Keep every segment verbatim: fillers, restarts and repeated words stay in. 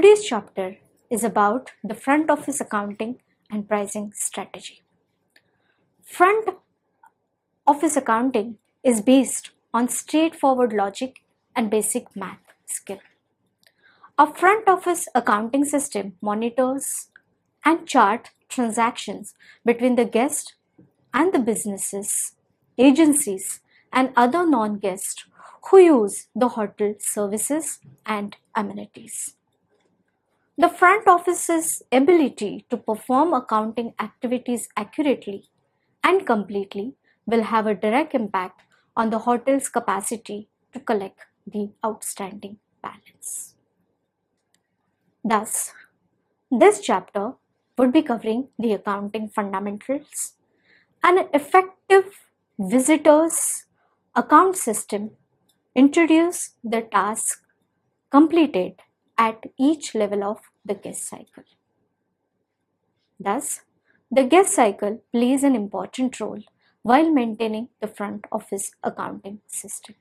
Today's chapter is about the front office accounting and pricing strategy. Front office accounting is based on straightforward logic and basic math skill. A front office accounting system monitors and charts transactions between the guest and the businesses, agencies, and other non-guests who use the hotel services and amenities. The front office's ability to perform accounting activities accurately and completely will have a direct impact on the hotel's capacity to collect the outstanding balance. Thus, this chapter would be covering the accounting fundamentals, an effective visitor's account system, introduce the task completed at each level of the guest cycle. Thus, the guest cycle plays an important role while maintaining the front office accounting system.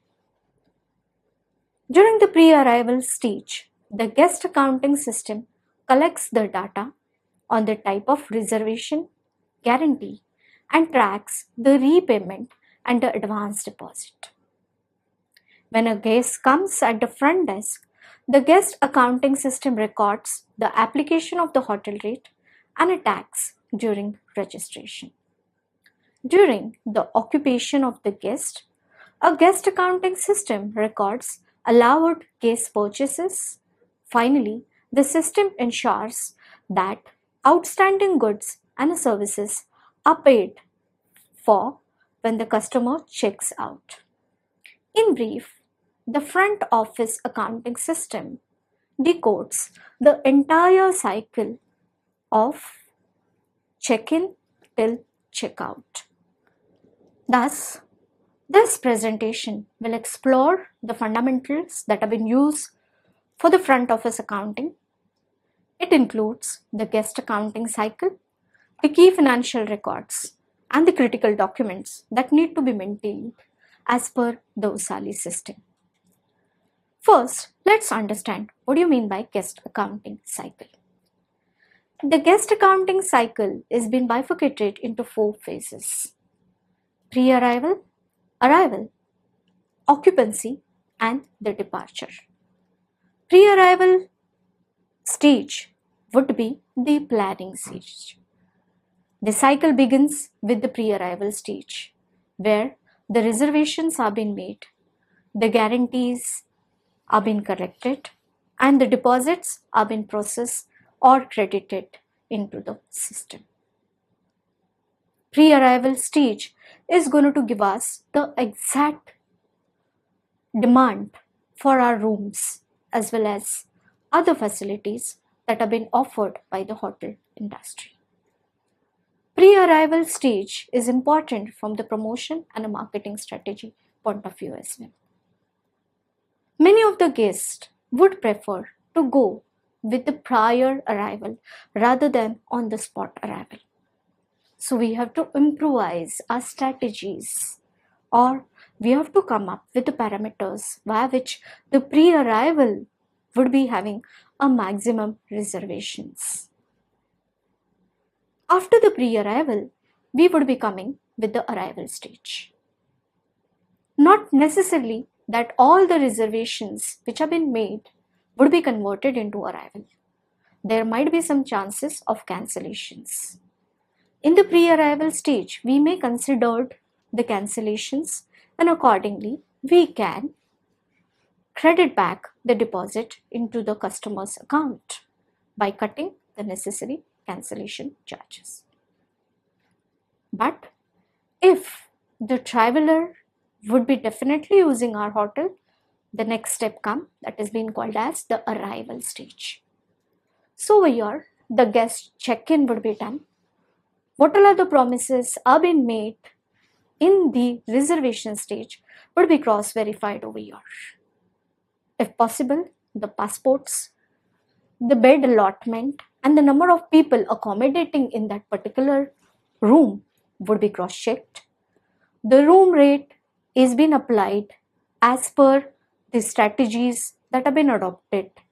During the pre-arrival stage, the guest accounting system collects the data on the type of reservation, guarantee, and tracks the repayment and the advance deposit. When a guest comes at the front desk, the guest accounting system records the application of the hotel rate and a tax during registration. During the occupation of the guest, a guest accounting system records allowed guest purchases. Finally, the system ensures that outstanding goods and services are paid for when the customer checks out. In brief, the front office accounting system decodes the entire cycle of check-in till checkout. Thus, this presentation will explore the fundamentals that have been used for the front office accounting. It includes the guest accounting cycle, the key financial records, and the critical documents that need to be maintained as per the USALI system. First, let's understand what do you mean by guest accounting cycle. The guest accounting cycle is been bifurcated into four phases: pre-arrival, arrival, occupancy, and the departure. Pre-arrival stage would be the planning stage. The cycle begins with the pre-arrival stage, where the reservations are being made, the guarantees are being collected, and the deposits are being processed or credited into the system. Pre-arrival stage is going to give us the exact demand for our rooms as well as other facilities that have been offered by the hotel industry. Pre-arrival stage is important from the promotion and a marketing strategy point of view as well. Many of the guests would prefer to go with the prior arrival rather than on the spot arrival. So we have to improvise our strategies, or we have to come up with the parameters via which the pre-arrival would be having a maximum reservations. After the pre-arrival, we would be coming with the arrival stage. Not necessarily that all the reservations which have been made would be converted into arrival. There might be some chances of cancellations. In the pre-arrival stage, we may consider the cancellations, and accordingly, we can credit back the deposit into the customer's account by cutting the necessary cancellation charges. But if the traveler would be definitely using our hotel, the next step come that is being called as the arrival stage. So over here, the guest check-in would be done. What all other promises are being made in the reservation stage would be cross-verified over here. If possible, the passports, the bed allotment, and the number of people accommodating in that particular room would be cross-checked. The room rate is being applied as per the strategies that have been adopted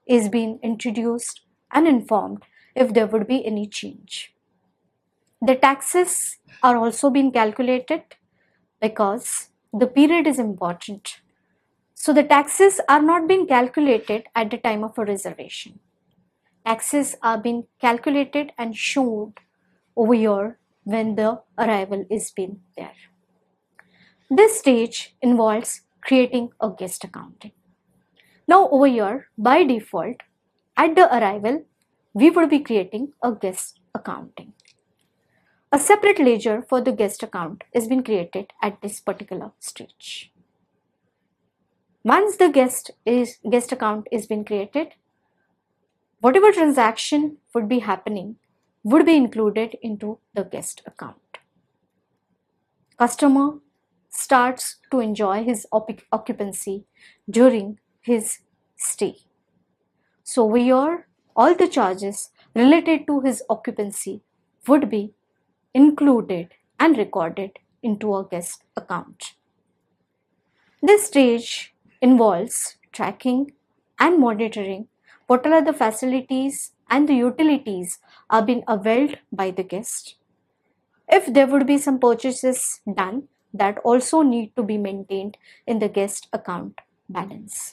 is being introduced and informed if there would be any change. The taxes are also being calculated because the period is important. So the taxes are not being calculated at the time of a reservation. Taxes are being calculated and shown over here when the arrival is being there. This stage involves creating a guest accounting. Now over here, by default, at the arrival, we would be creating a guest accounting. A separate ledger for the guest account is being created at this particular stage. Once the guest is guest account is being created, whatever transaction would be happening would be included into the guest account. Customer starts to enjoy his occupancy during his stay. So over here, all the charges related to his occupancy would be included and recorded into a guest account. This stage involves tracking and monitoring what are the facilities and the utilities are being availed by the guest. If there would be some purchases done, that also need to be maintained in the guest account balance.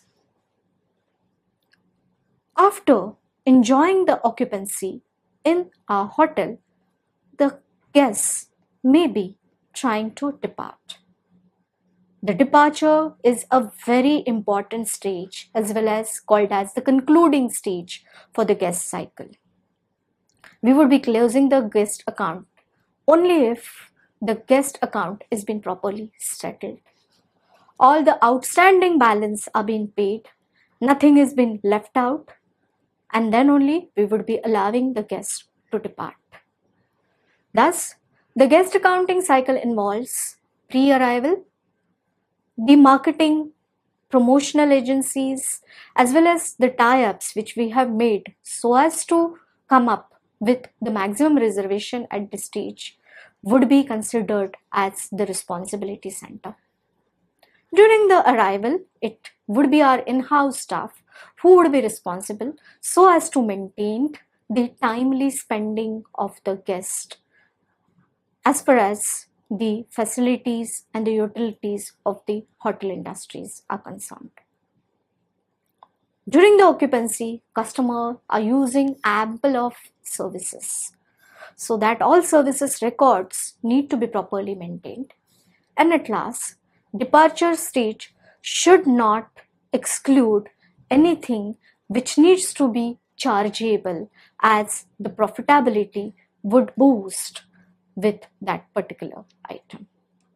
After enjoying the occupancy in a hotel, the guests may be trying to depart. The departure is a very important stage as well as called as the concluding stage for the guest cycle. We would be closing the guest account only if the guest account is being properly settled. All the outstanding balance are being paid, nothing is being left out, and then only we would be allowing the guest to depart. Thus, the guest accounting cycle involves pre-arrival, the marketing, promotional agencies, as well as the tie-ups which we have made so as to come up with the maximum reservation at this stage would be considered as the responsibility center. During the arrival, it would be our in-house staff who would be responsible so as to maintain the timely spending of the guest as far as the facilities and the utilities of the hotel industries are concerned. During the occupancy, customers are using ample of services, so that all services records need to be properly maintained. And at last, departure stage should not exclude anything which needs to be chargeable, as the profitability would boost with that particular item.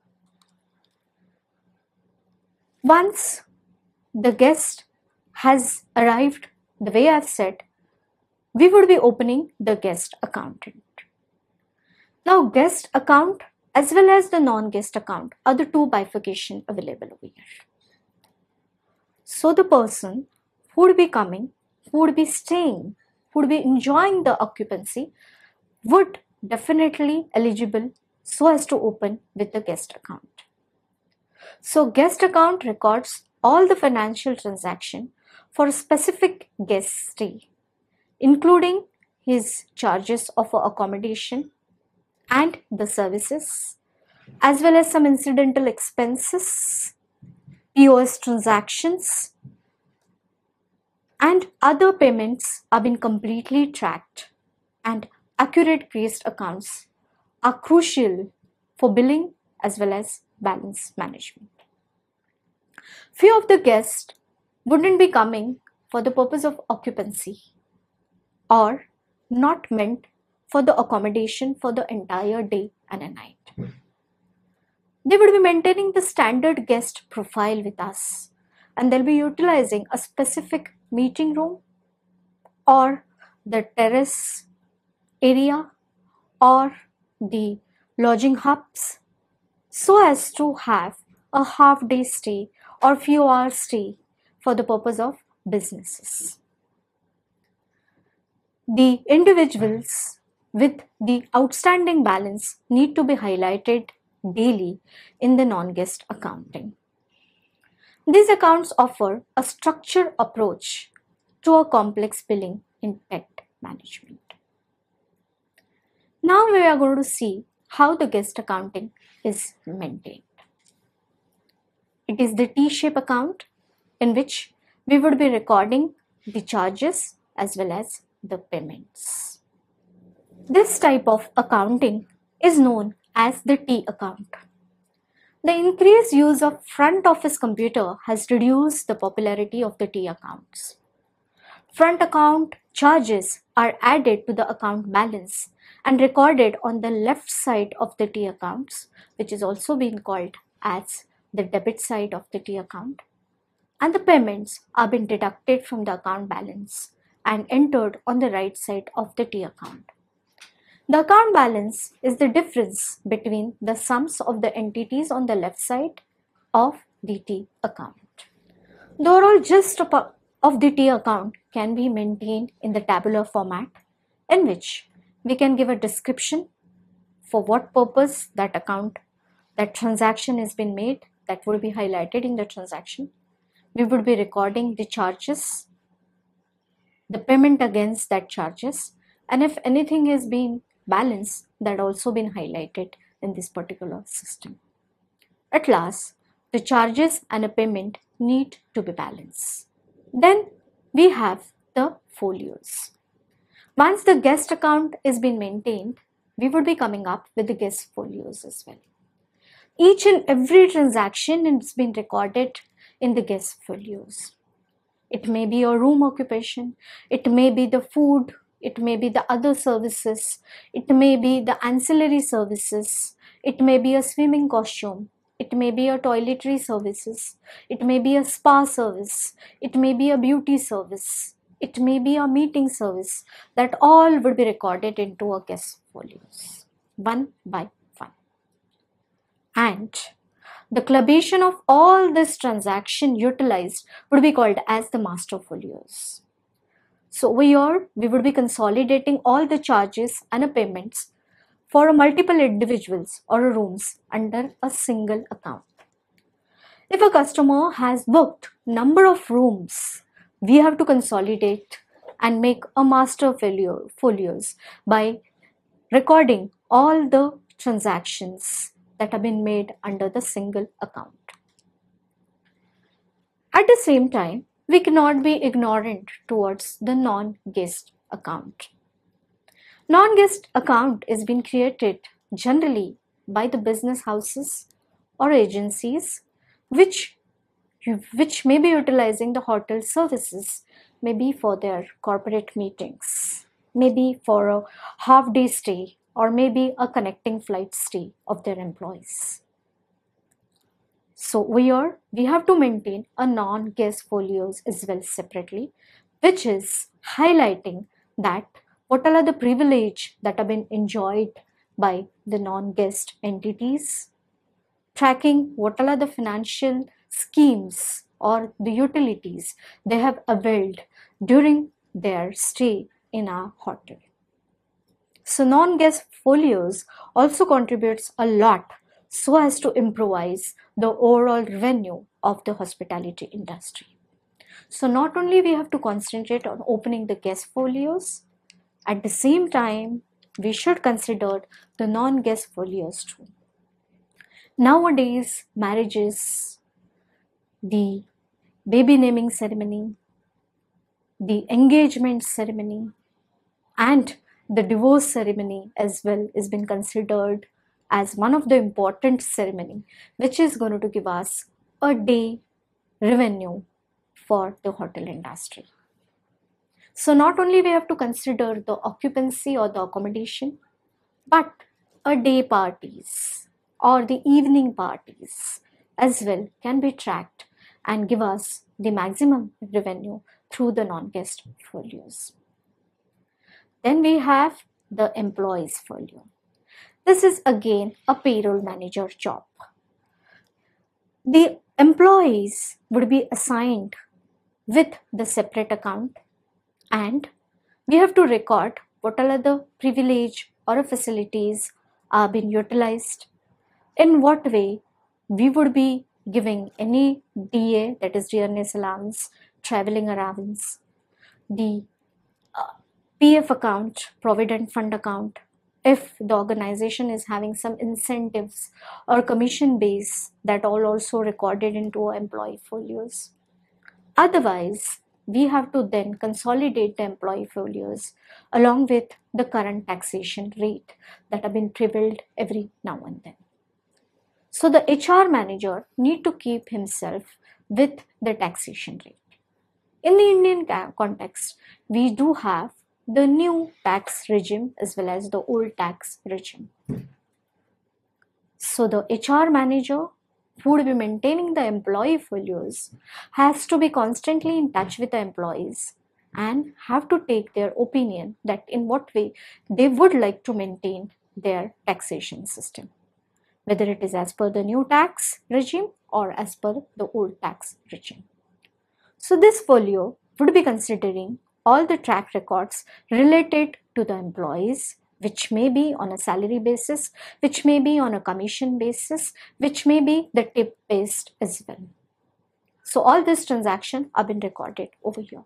Once the guest has arrived, the way I've said, we would be opening the guest account. Now, guest account as well as the non-guest account are the two bifurcation available over here. So the person who would be coming, who would be staying, who would be enjoying the occupancy would definitely eligible so as to open with the guest account. So guest account records all the financial transaction for a specific guest stay, including his charges of accommodation and the services, as well as some incidental expenses, P O S transactions, and other payments are being completely tracked, and accurate guest accounts are crucial for billing as well as balance management. Few of the guests wouldn't be coming for the purpose of occupancy or not meant for the accommodation for the entire day and a night. They would be maintaining the standard guest profile with us, and they'll be utilizing a specific meeting room or the terrace area or the lodging hubs so as to have a half day stay or few hours stay for the purpose of businesses. The individuals with the outstanding balance need to be highlighted daily in the non-guest accounting. These accounts offer a structured approach to a complex billing in debt management. Now we are going to see how the guest accounting is maintained. It is the T-shape account in which we would be recording the charges as well as the payments. This type of accounting is known as the T account. The increased use of front office computer has reduced the popularity of the T accounts. Front account charges are added to the account balance and recorded on the left side of the T accounts, which is also being called as the debit side of the T account, and the payments are being deducted from the account balance and entered on the right side of the T account. The account balance is the difference between the sums of the entities on the left side of the T account. The overall gist of the T account can be maintained in the tabular format, in which we can give a description for what purpose that account, that transaction has been made, that would be highlighted in the transaction. We would be recording the charges, the payment against that charges, and if anything has been balanced, that also been highlighted in this particular system. At last, the charges and a payment need to be balanced. Then we have the folios. Once the guest account is being maintained, we would be coming up with the guest folios as well. Each and every transaction is being recorded in the guest folios. It may be a room occupation, it may be the food, it may be the other services, it may be the ancillary services, it may be a swimming costume, it may be a toiletry services, it may be a spa service, it may be a beauty service, it may be a meeting service, that all would be recorded into a guest folios, one by one. And the collation of all this transaction utilized would be called as the master folios. So over here, we would be consolidating all the charges and payments for multiple individuals or rooms under a single account. If a customer has booked number of rooms, we have to consolidate and make a master folio, folios by recording all the transactions that have been made under the single account. At the same time, we cannot be ignorant towards the non-guest account. Non-guest account is being created generally by the business houses or agencies which, which may be utilizing the hotel services, maybe for their corporate meetings, maybe for a half-day stay, or maybe a connecting flight stay of their employees. So here we have to maintain a non-guest folios as well separately, which is highlighting that what are the privilege that have been enjoyed by the non-guest entities, tracking what are the financial schemes or the utilities they have availed during their stay in our hotel. So non-guest folios also contributes a lot so as to improvise the overall revenue of the hospitality industry. So not only we have to concentrate on opening the guest folios, at the same time we should consider the non-guest folios too. Nowadays, marriages, the baby naming ceremony, the engagement ceremony, and the divorce ceremony as well is been considered as one of the important ceremony which is going to give us a day revenue for the hotel industry. So not only we have to consider the occupancy or the accommodation, but a day parties or the evening parties as well can be tracked and give us the maximum revenue through the non-guest folios. Then we have the employees folio. This is again a payroll manager job. The employees would be assigned with the separate account, and we have to record what are the privilege or facilities are being utilized, in what way we would be giving any D A, that is dearness allowance, traveling allowance, the uh, P F account, provident fund account, if the organization is having some incentives or commission base, that all also recorded into employee folios. Otherwise, we have to then consolidate the employee folios along with the current taxation rate that have been prevailed every now and then. So the H R manager need to keep himself with the taxation rate. In the Indian context, we do have the new tax regime as well as the old tax regime. So the H R manager who would be maintaining the employee folios has to be constantly in touch with the employees and have to take their opinion that in what way they would like to maintain their taxation system, whether it is as per the new tax regime or as per the old tax regime. So this folio would be considering all the track records related to the employees, which may be on a salary basis, which may be on a commission basis, which may be the tip based as well. So all these transactions have been recorded over here.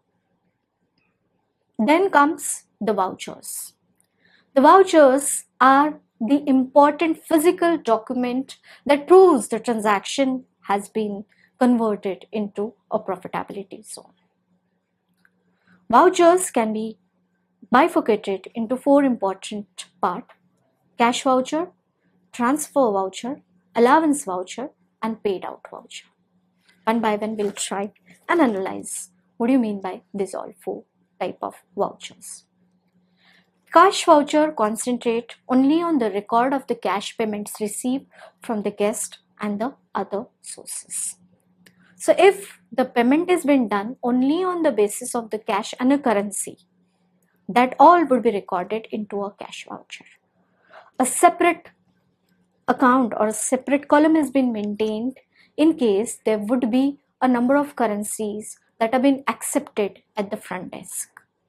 Then comes the vouchers. The vouchers are the important physical document that proves the transaction has been converted into a profitability zone. Vouchers can be bifurcated into four important parts: cash voucher, transfer voucher, allowance voucher, and paid out voucher. One by one, we'll try and analyze what do you mean by these all four type of vouchers. Cash voucher concentrate only on the record of the cash payments received from the guest and the other sources. So if the payment is been done only on the basis of the cash and a currency, that all would be recorded into a cash voucher. A separate account or a separate column has been maintained in case there would be a number of currencies that have been accepted at the front desk.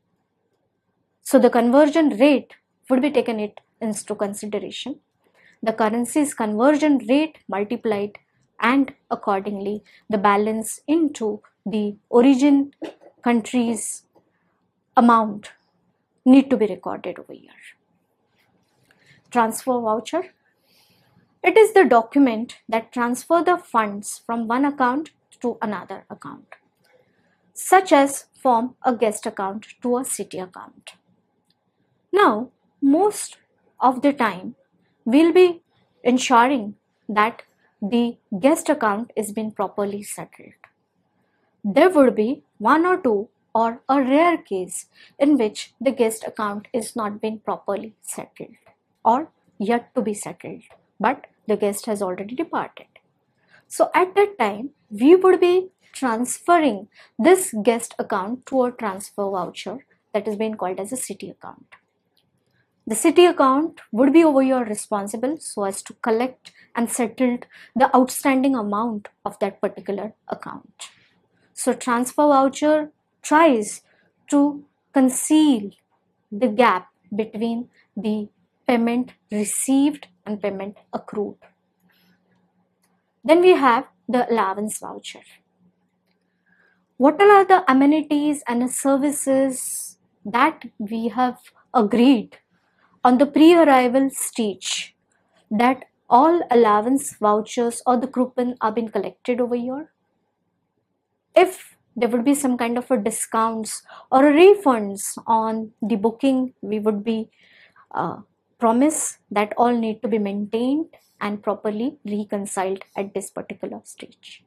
So the conversion rate would be taken it into consideration. The currency's conversion rate multiplied and accordingly the balance into the origin country's amount need to be recorded over here. Transfer voucher. It is the document that transfer the funds from one account to another account, such as from a guest account to a city account. Now, most of the time, we'll be ensuring that the guest account is being properly settled. There would be one or two or a rare case in which the guest account is not been properly settled or yet to be settled, but the guest has already departed. So at that time, we would be transferring this guest account to a transfer voucher that is being called as a city account. The city account would be over here responsible so as to collect and settle the outstanding amount of that particular account. So transfer voucher tries to conceal the gap between the payment received and payment accrued. Then we have the allowance voucher. What are the amenities and services that we have agreed on the pre-arrival stage that all allowance vouchers or the coupon are being collected over here? If there would be some kind of a discounts or a refunds on the booking, we would be uh, promise that all need to be maintained and properly reconciled at this particular stage.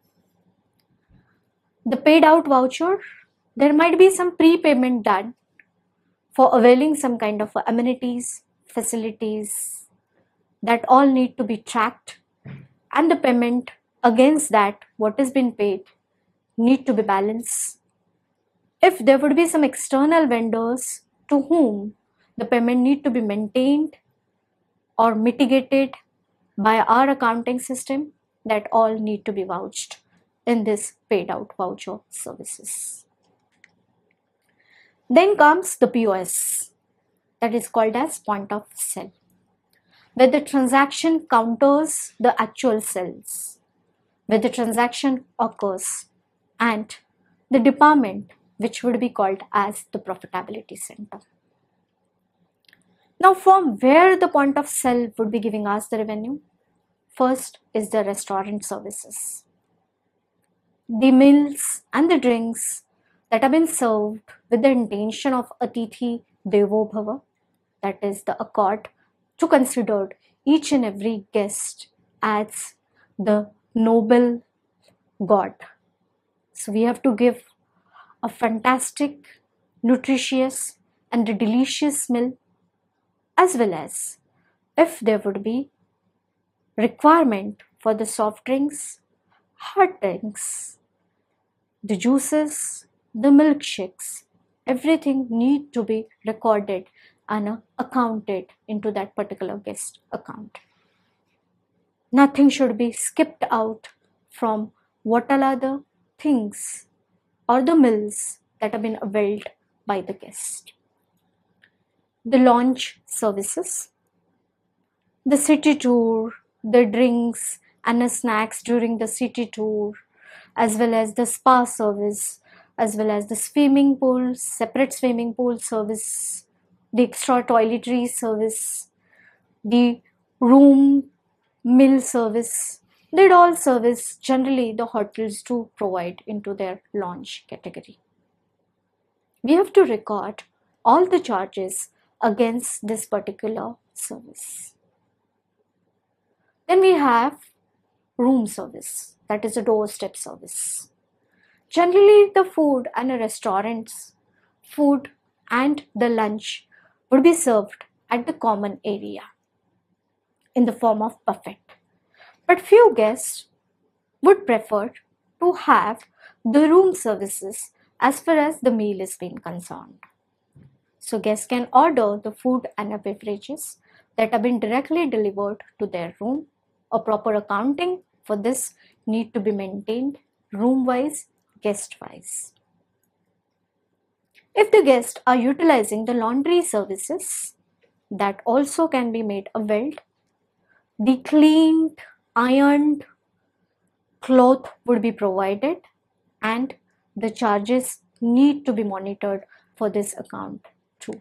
The paid out voucher, there might be some prepayment done for availing some kind of amenities, facilities that all need to be tracked, and the payment against that what has been paid need to be balanced. If there would be some external vendors to whom the payment need to be maintained or mitigated by our accounting system, that all need to be vouched in this paid out voucher services. Then comes the P O S, that is called as point of sale, where the transaction counters the actual sales, where the transaction occurs and the department which would be called as the profitability center. Now, from where the point of sale would be giving us the revenue? First is the restaurant services. The meals and the drinks that have been served with the intention of Atithi Devo Bhava, that is the accord, to consider each and every guest as the noble god. So we have to give a fantastic, nutritious and a delicious meal, as well as if there would be requirement for the soft drinks, hard drinks, the juices, the milkshakes, everything need to be recorded and uh, accounted into that particular guest account. Nothing should be skipped out from what all are the things or the meals that have been availed by the guest. The lounge services, the city tour, the drinks and the snacks during the city tour, as well as the spa service, as well as the swimming pool, separate swimming pool service, the extra toiletry service, the room meal service, they all service generally the hotels do provide into their lounge category. We have to record all the charges against this particular service. Then we have room service, that is a doorstep service. Generally, the food and the restaurants, food and the lunch would be served at the common area in the form of buffet. But few guests would prefer to have the room services as far as the meal is being concerned. So guests can order the food and the beverages that have been directly delivered to their room. A proper accounting for this need to be maintained room-wise, guest-wise. If the guests are utilizing the laundry services, that also can be made availed. The cleaned, ironed cloth would be provided and the charges need to be monitored for this account too.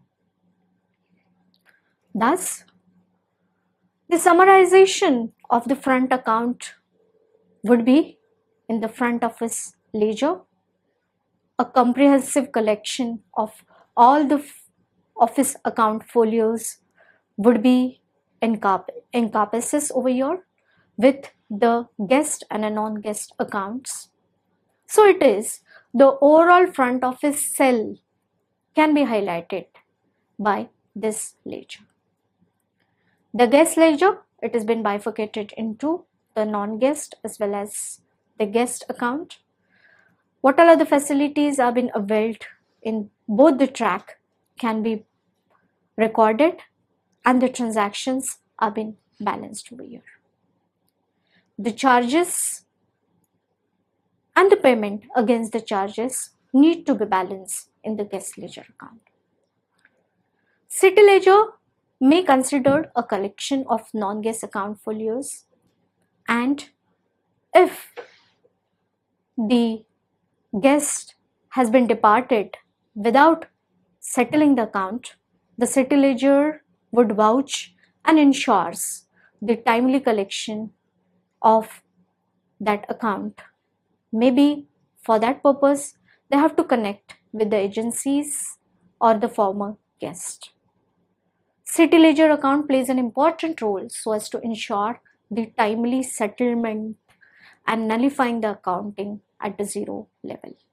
Thus, the summarization of the front account would be in the front office ledger, a comprehensive collection of all the office account folios would be encompasses over here with the guest and a non-guest accounts. So it is the overall front office cell can be highlighted by this ledger. The guest ledger, it has been bifurcated into the non-guest as well as the guest account. What all other facilities are being availed in both the track can be recorded and the transactions are being balanced over here. The charges and the payment against the charges need to be balanced in the guest ledger account. City ledger may consider a collection of non-guest account folios, and if the guest has been departed without settling the account, the city ledger would vouch and ensures the timely collection of that account. Maybe for that purpose, they have to connect with the agencies or the former guest. City ledger account plays an important role so as to ensure the timely settlement and nullifying the accounting at the zero level.